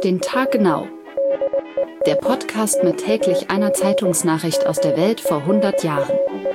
den Tag genau. Der Podcast mit täglich einer Zeitungsnachricht aus der Welt vor 100 Jahren.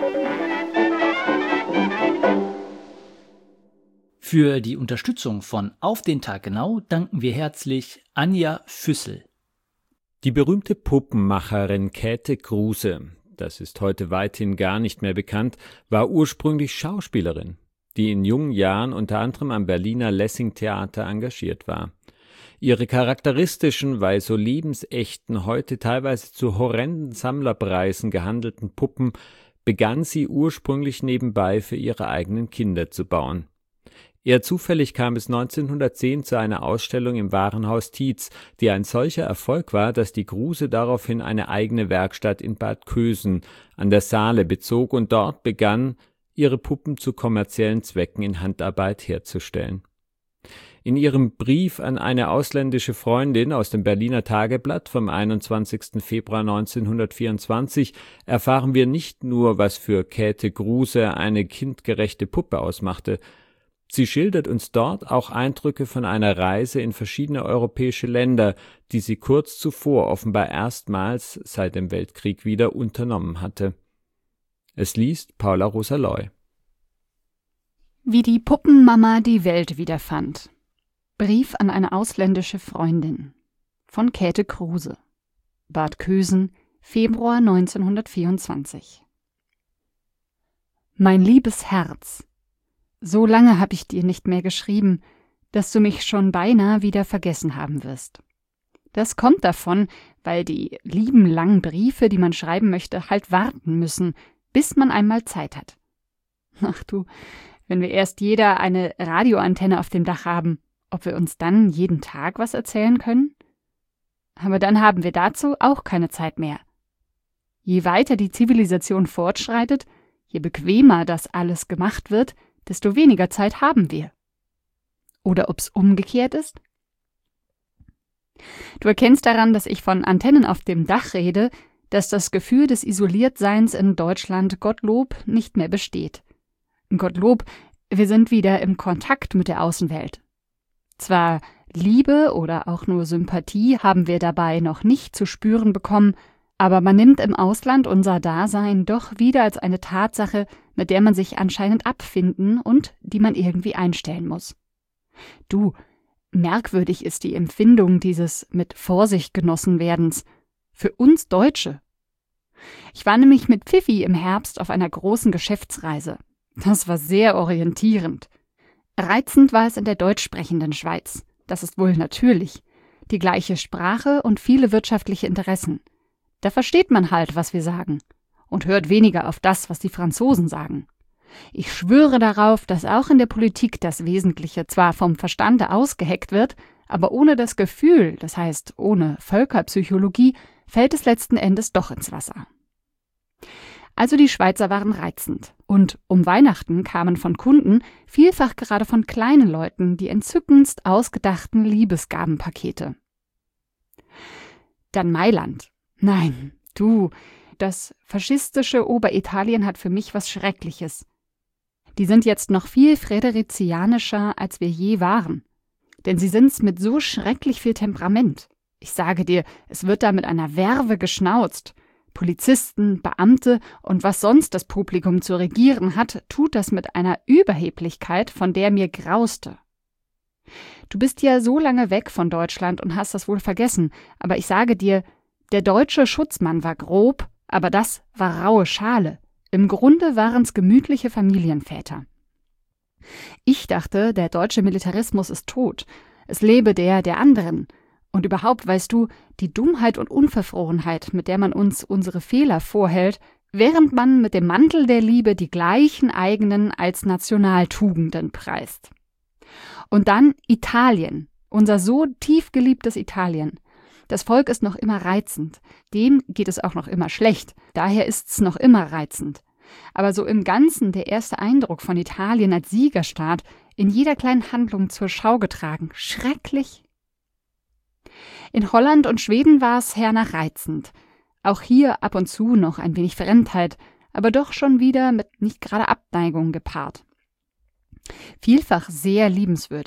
Für die Unterstützung von Auf den Tag genau danken wir herzlich Anja Füssel. Die berühmte Puppenmacherin Käthe Kruse, das ist heute weithin gar nicht mehr bekannt, war ursprünglich Schauspielerin, die in jungen Jahren unter anderem am Berliner Lessing-Theater engagiert war. Ihre charakteristischen, weil so lebensechten, heute teilweise zu horrenden Sammlerpreisen gehandelten Puppen begann sie ursprünglich nebenbei für ihre eigenen Kinder zu bauen. Eher zufällig kam es 1910 zu einer Ausstellung im Warenhaus Tietz, die ein solcher Erfolg war, dass die Kruse daraufhin eine eigene Werkstatt in Bad Kösen an der Saale bezog und dort begann, ihre Puppen zu kommerziellen Zwecken in Handarbeit herzustellen. In ihrem Brief an eine ausländische Freundin aus dem Berliner Tageblatt vom 21. Februar 1924 erfahren wir nicht nur, was für Käthe Kruse eine kindgerechte Puppe ausmachte. Sie schildert uns dort auch Eindrücke von einer Reise in verschiedene europäische Länder, die sie kurz zuvor offenbar erstmals seit dem Weltkrieg wieder unternommen hatte. Es liest Paula Rosa-Loy. Wie die Puppenmama die Welt wiederfand. Brief an eine ausländische Freundin von Käthe Kruse. Bad Kösen, Februar 1924. Mein liebes Herz, so lange habe ich dir nicht mehr geschrieben, dass du mich schon beinahe wieder vergessen haben wirst. Das kommt davon, weil die lieben langen Briefe, die man schreiben möchte, halt warten müssen, bis man einmal Zeit hat. Ach du, wenn wir erst jeder eine Radioantenne auf dem Dach haben, ob wir uns dann jeden Tag was erzählen können? Aber dann haben wir dazu auch keine Zeit mehr. Je weiter die Zivilisation fortschreitet, je bequemer das alles gemacht wird, desto weniger Zeit haben wir. Oder ob's umgekehrt ist? Du erkennst daran, dass ich von Antennen auf dem Dach rede, dass das Gefühl des Isoliertseins in Deutschland, Gottlob, nicht mehr besteht. Gottlob, wir sind wieder im Kontakt mit der Außenwelt. Zwar Liebe oder auch nur Sympathie haben wir dabei noch nicht zu spüren bekommen, aber man nimmt im Ausland unser Dasein doch wieder als eine Tatsache, mit der man sich anscheinend abfinden und die man irgendwie einstellen muss. Du, merkwürdig ist die Empfindung dieses mit Vorsicht genossen Werdens. Für uns Deutsche. Ich war nämlich mit Pfiffi im Herbst auf einer großen Geschäftsreise. Das war sehr orientierend. Reizend war es in der deutsch sprechenden Schweiz. Das ist wohl natürlich. Die gleiche Sprache und viele wirtschaftliche Interessen. Da versteht man halt, was wir sagen. Und hört weniger auf das, was die Franzosen sagen. Ich schwöre darauf, dass auch in der Politik das Wesentliche zwar vom Verstande ausgeheckt wird, aber ohne das Gefühl, das heißt ohne Völkerpsychologie, fällt es letzten Endes doch ins Wasser. Also die Schweizer waren reizend. Und um Weihnachten kamen von Kunden, vielfach gerade von kleinen Leuten, die entzückendst ausgedachten Liebesgabenpakete. Dann Mailand. Nein, du, das faschistische Oberitalien hat für mich was Schreckliches. Die sind jetzt noch viel friderizianischer, als wir je waren. Denn sie sind's mit so schrecklich viel Temperament. Ich sage dir, es wird da mit einer Werve geschnauzt. Polizisten, Beamte und was sonst das Publikum zu regieren hat, tut das mit einer Überheblichkeit, von der mir grauste. Du bist ja so lange weg von Deutschland und hast das wohl vergessen, aber ich sage dir, der deutsche Schutzmann war grob, aber das war raue Schale. Im Grunde waren's gemütliche Familienväter. Ich dachte, der deutsche Militarismus ist tot. Es lebe der anderen. Und überhaupt, weißt du, die Dummheit und Unverfrorenheit, mit der man uns unsere Fehler vorhält, während man mit dem Mantel der Liebe die gleichen eigenen als Nationaltugenden preist. Und dann Italien, unser so tief geliebtes Italien. Das Volk ist noch immer reizend, dem geht es auch noch immer schlecht, daher ist's noch immer reizend. Aber so im Ganzen der erste Eindruck von Italien als Siegerstaat, in jeder kleinen Handlung zur Schau getragen, schrecklich. In Holland und Schweden war es hernach reizend. Auch hier ab und zu noch ein wenig Fremdheit, aber doch schon wieder mit nicht gerade Abneigung gepaart. Vielfach sehr liebenswürdig.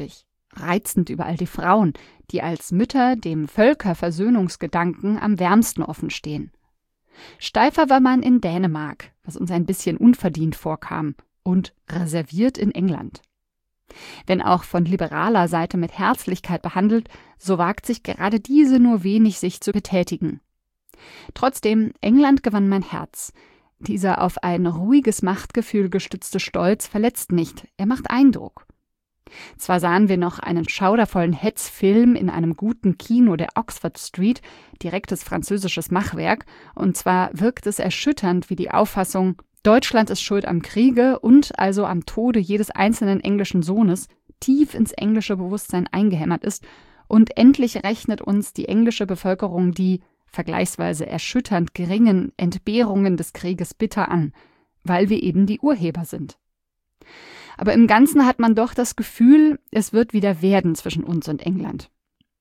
reizend über all die Frauen, die als Mütter dem Völkerversöhnungsgedanken am wärmsten offenstehen. Steifer war man in Dänemark, was uns ein bisschen unverdient vorkam, und reserviert in England. Wenn auch von liberaler Seite mit Herzlichkeit behandelt, so wagt sich gerade diese nur wenig, sich zu betätigen. Trotzdem, England gewann mein Herz. Dieser auf ein ruhiges Machtgefühl gestützte Stolz verletzt nicht, er macht Eindruck. Zwar sahen wir noch einen schaudervollen Hetzfilm in einem guten Kino der Oxford Street, direktes französisches Machwerk, und zwar wirkt es erschütternd, wie die Auffassung, Deutschland ist schuld am Kriege und also am Tode jedes einzelnen englischen Sohnes, tief ins englische Bewusstsein eingehämmert ist, und endlich rechnet uns die englische Bevölkerung die vergleichsweise erschütternd geringen Entbehrungen des Krieges bitter an, weil wir eben die Urheber sind. Aber im Ganzen hat man doch das Gefühl, es wird wieder werden zwischen uns und England.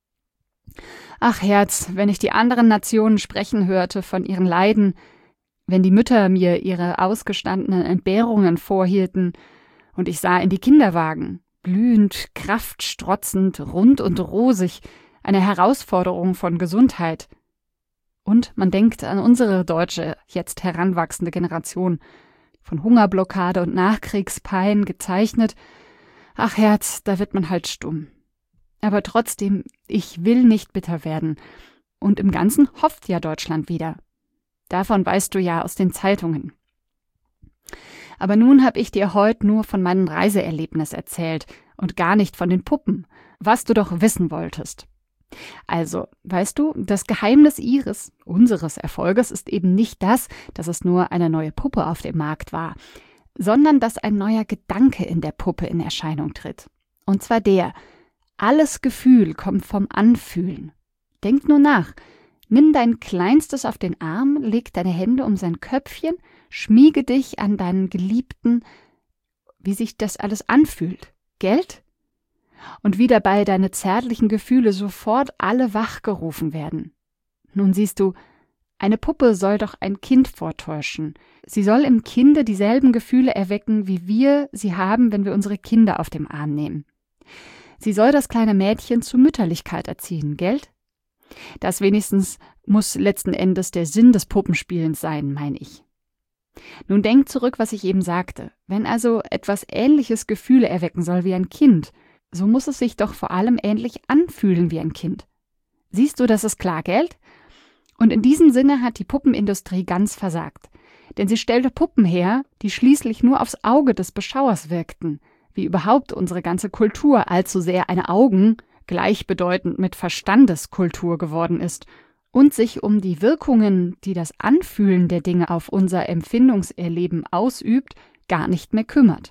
Ach Herz, wenn ich die anderen Nationen sprechen hörte von ihren Leiden, wenn die Mütter mir ihre ausgestandenen Entbehrungen vorhielten und ich sah in die Kinderwagen, glühend, kraftstrotzend, rund und rosig, eine Herausforderung von Gesundheit. Und man denkt an unsere deutsche, jetzt heranwachsende Generation, von Hungerblockade und Nachkriegspein gezeichnet. Ach Herz, da wird man halt stumm. Aber trotzdem, ich will nicht bitter werden. Und im Ganzen hofft ja Deutschland wieder. Davon weißt du ja aus den Zeitungen. Aber nun habe ich dir heute nur von meinem Reiseerlebnis erzählt und gar nicht von den Puppen, was du doch wissen wolltest. Also, weißt du, das Geheimnis unseres Erfolges ist eben nicht das, dass es nur eine neue Puppe auf dem Markt war, sondern dass ein neuer Gedanke in der Puppe in Erscheinung tritt. Und zwar alles Gefühl kommt vom Anfühlen. Denk nur nach. Nimm dein Kleinstes auf den Arm, leg deine Hände um sein Köpfchen, schmiege dich an deinen Geliebten, wie sich das alles anfühlt, gell? Und wie dabei deine zärtlichen Gefühle sofort alle wachgerufen werden. Nun siehst du, eine Puppe soll doch ein Kind vortäuschen. Sie soll im Kinde dieselben Gefühle erwecken, wie wir sie haben, wenn wir unsere Kinder auf dem Arm nehmen. Sie soll das kleine Mädchen zur Mütterlichkeit erziehen, gell? Das wenigstens muss letzten Endes der Sinn des Puppenspielens sein, meine ich. Nun denk zurück, was ich eben sagte. Wenn also etwas ähnliches Gefühle erwecken soll wie ein Kind, so muss es sich doch vor allem ähnlich anfühlen wie ein Kind. Siehst du, das ist klar, gell? Und in diesem Sinne hat die Puppenindustrie ganz versagt. Denn sie stellte Puppen her, die schließlich nur aufs Auge des Beschauers wirkten, wie überhaupt unsere ganze Kultur allzu sehr eine gleichbedeutend mit Verstandeskultur geworden ist und sich um die Wirkungen, die das Anfühlen der Dinge auf unser Empfindungserleben ausübt, gar nicht mehr kümmert.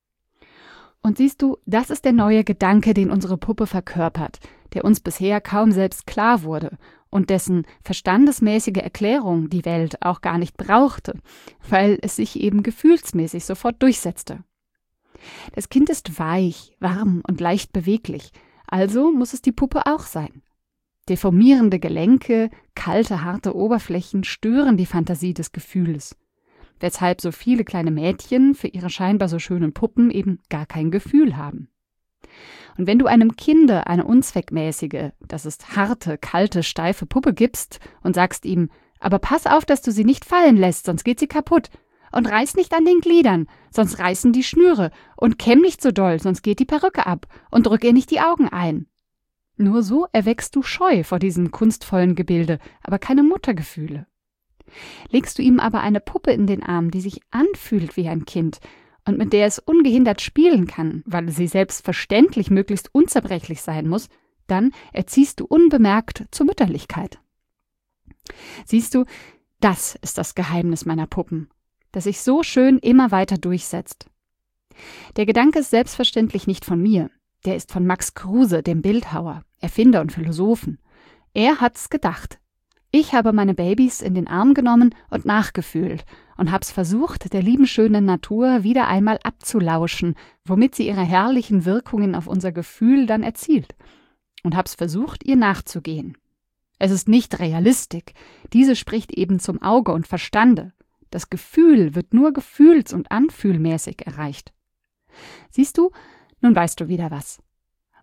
Und siehst du, das ist der neue Gedanke, den unsere Puppe verkörpert, der uns bisher kaum selbst klar wurde und dessen verstandesmäßige Erklärung die Welt auch gar nicht brauchte, weil es sich eben gefühlsmäßig sofort durchsetzte. Das Kind ist weich, warm und leicht beweglich, also muss es die Puppe auch sein. Deformierende Gelenke, kalte, harte Oberflächen stören die Fantasie des Gefühls, weshalb so viele kleine Mädchen für ihre scheinbar so schönen Puppen eben gar kein Gefühl haben. Und wenn du einem Kinde eine unzweckmäßige, das ist harte, kalte, steife Puppe gibst und sagst ihm, aber pass auf, dass du sie nicht fallen lässt, sonst geht sie kaputt, und reiß nicht an den Gliedern, sonst reißen die Schnüre, und kämm nicht so doll, sonst geht die Perücke ab, und drück ihr nicht die Augen ein. Nur so erweckst du Scheu vor diesem kunstvollen Gebilde, aber keine Muttergefühle. Legst du ihm aber eine Puppe in den Arm, die sich anfühlt wie ein Kind und mit der es ungehindert spielen kann, weil sie selbstverständlich möglichst unzerbrechlich sein muss, dann erziehst du unbemerkt zur Mütterlichkeit. Siehst du, das ist das Geheimnis meiner Puppen, das sich so schön immer weiter durchsetzt. Der Gedanke ist selbstverständlich nicht von mir, der ist von Max Kruse, dem Bildhauer, Erfinder und Philosophen. Er hat's gedacht. Ich habe meine Babys in den Arm genommen und nachgefühlt und hab's versucht, der lieben schönen Natur wieder einmal abzulauschen, womit sie ihre herrlichen Wirkungen auf unser Gefühl dann erzielt. Und hab's versucht, ihr nachzugehen. Es ist nicht Realistik. Diese spricht eben zum Auge und Verstande. Das Gefühl wird nur gefühls- und anfühlmäßig erreicht. Siehst du, nun weißt du wieder was.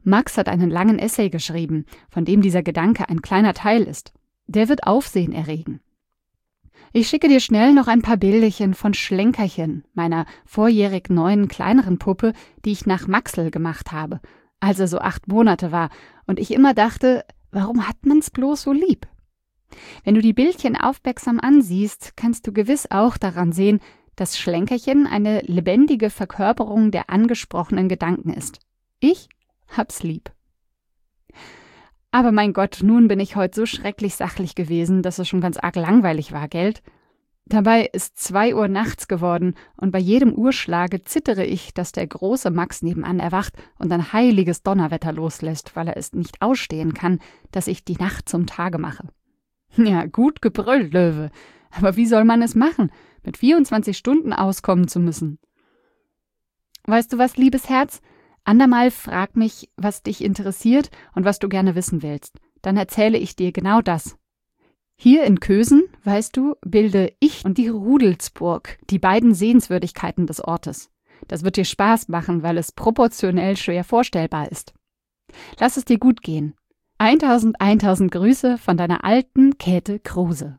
Max hat einen langen Essay geschrieben, von dem dieser Gedanke ein kleiner Teil ist. Der wird Aufsehen erregen. Ich schicke dir schnell noch ein paar Bildchen von Schlenkerchen, meiner vorjährig neuen kleineren Puppe, die ich nach Maxl gemacht habe, als er so 8 Monate war und ich immer dachte, warum hat man's bloß so lieb? Wenn du die Bildchen aufmerksam ansiehst, kannst du gewiss auch daran sehen, dass Schlenkerchen eine lebendige Verkörperung der angesprochenen Gedanken ist. Ich hab's lieb. Aber mein Gott, nun bin ich heute so schrecklich sachlich gewesen, dass es schon ganz arg langweilig war, gell? Dabei ist 2 Uhr nachts geworden und bei jedem Uhrschlage zittere ich, dass der große Max nebenan erwacht und ein heiliges Donnerwetter loslässt, weil er es nicht ausstehen kann, dass ich die Nacht zum Tage mache. Ja, gut gebrüllt, Löwe. Aber wie soll man es machen, mit 24 Stunden auskommen zu müssen? Weißt du was, liebes Herz? Andermal frag mich, was dich interessiert und was du gerne wissen willst. Dann erzähle ich dir genau das. Hier in Kösen, weißt du, bilde ich und die Rudelsburg die beiden Sehenswürdigkeiten des Ortes. Das wird dir Spaß machen, weil es proportionell schwer vorstellbar ist. Lass es dir gut gehen. 1000 Grüße von deiner alten Käthe Kruse.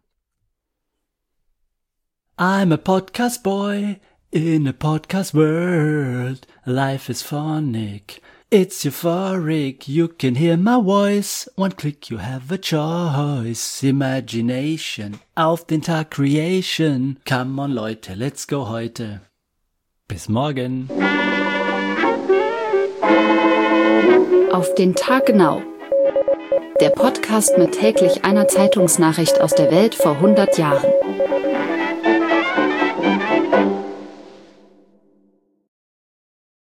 I'm a podcast boy in a podcast world. Life is phonic. It's euphoric. You can hear my voice. One click, you have a choice. Imagination. Auf den Tag Creation. Come on, Leute, let's go heute. Bis morgen. Auf den Tag genau. Der Podcast mit täglich einer Zeitungsnachricht aus der Welt vor 100 Jahren.